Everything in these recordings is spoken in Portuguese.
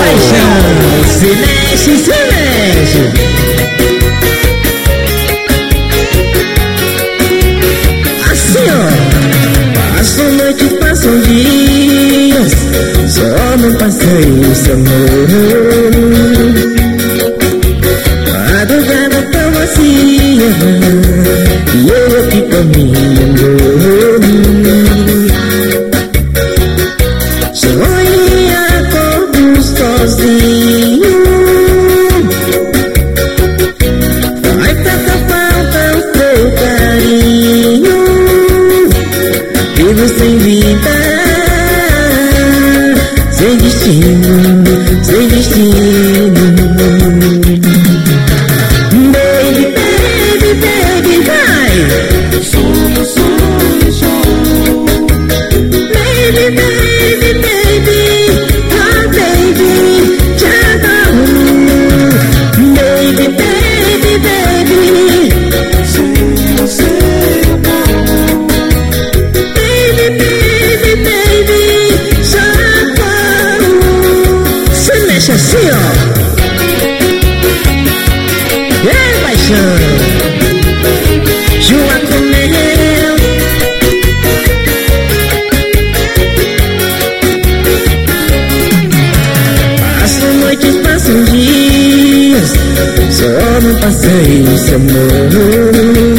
paixão. Se mexe, se mexe. Assim, ó. Passam noites, passam dias, só não passei esse amor. Madrugada tão vazia e eu aqui caminhando. Sonhei acordo sozinho. Vai tanta falta o teu carinho. Vivo sem vida, sem destino, sem destino. Baby, baby, baby, vai. Sonho, sonho, sonho. Baby, baby, baby, oh baby, já dá baby, baby, baby. Sonho, sonho, baby, baby, baby, já dá. Se mexe assim, ó. Ei, paixão, João Comeu. Passam noites, passam dias, só não passei esse amor.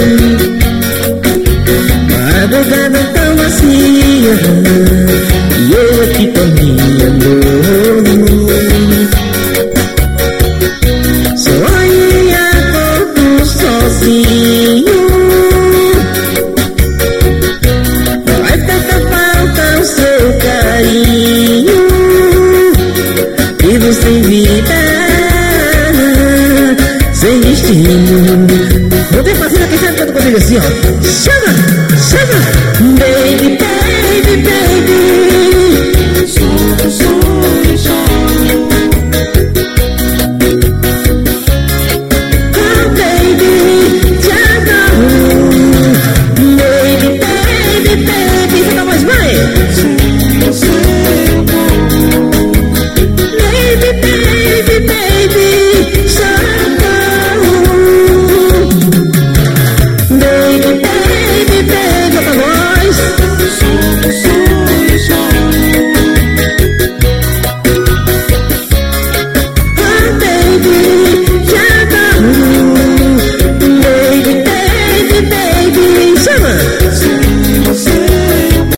Madrugada tão vazia e eu aqui caminhando. Sonhei acordo sozinho. Vai tanta falta o seu carinho. Vivo sem vida, sem destino. Vou ter que fazer aquele canto comigo assim, ó. Chama, chama.